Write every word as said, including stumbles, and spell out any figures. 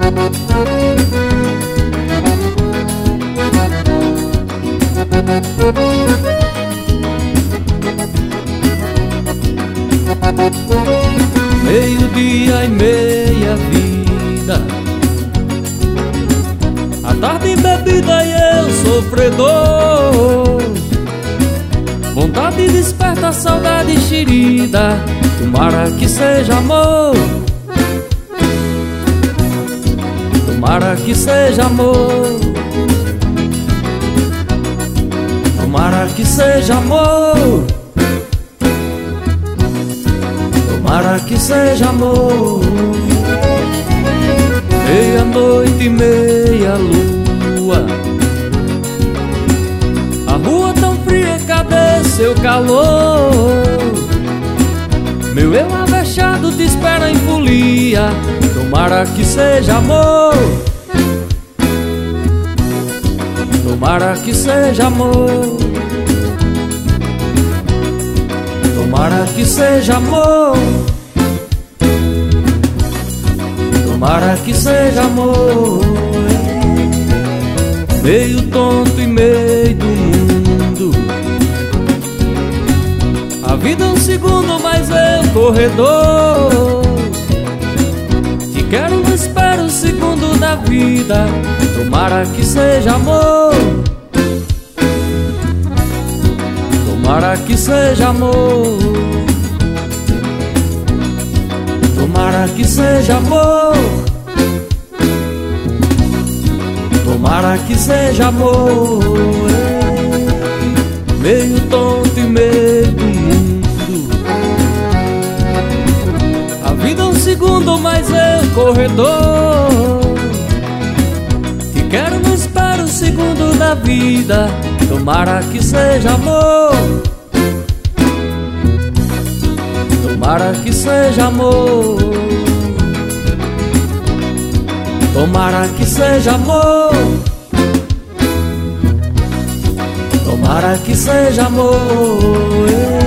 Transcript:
Meio-dia e meia vida, a tarde bebida e eu sofredor. Vontade desperta, saudade xerida, tomara que seja amor. Tomara que seja amor. Tomara que seja amor. Tomara que seja amor. Meia-noite e meia lua, a rua tão fria, cadê seu calor? Meu eu avexado te espera em folia. Tomara que seja amor. Tomara que seja amor. Tomara que seja amor. Tomara que seja amor. Meio tonto e meio do mundo, a vida é um segundo, mas eu corredor. Te quero, não espero o segundo da vida. Tomara que seja amor. Tomara que seja amor. Tomara que seja amor. Tomara que seja amor. Meio tonto e meio do mundo, a vida é um segundo, mas eu corredor. Te quero, não espero o segundo da vida. Tomara que seja amor. Tomara que seja amor. Tomara que seja amor. Tomara que seja amor.